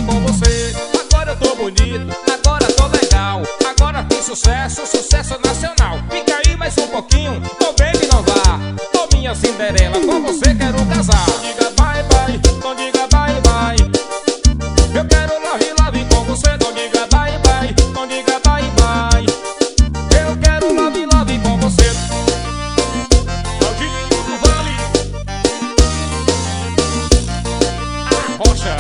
com você. Agora eu tô bonito, agora tô legal. Agora fiz sucesso, sucesso nacional. Fica aí mais um pouquinho, tô bem que não vá. Tô minha Cinderela, com você quero casar. Não diga bye bye, não diga bye bye. Eu quero love love com você. Não diga bye bye, não diga bye bye. Eu quero love love com você. Claudinho do Vale, a Rocha.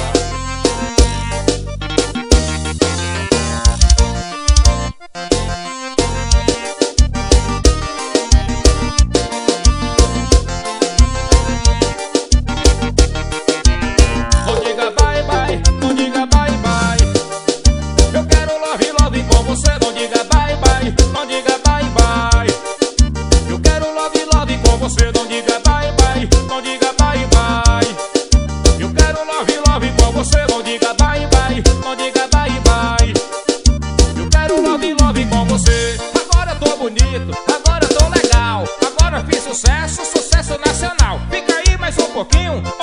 Não diga bye bye, não diga bye bye. Eu quero love love com você. Não diga bye bye, não diga bye bye. Eu quero love love com você. Não diga bye bye, não diga bye bye. Eu quero love love com você. Não diga bye bye, não diga bye bye. Eu quero love love com você. Agora eu tô bonito, agora eu tô legal. Agora fiz sucesso, sucesso nacional. Fica aí mais um pouquinho.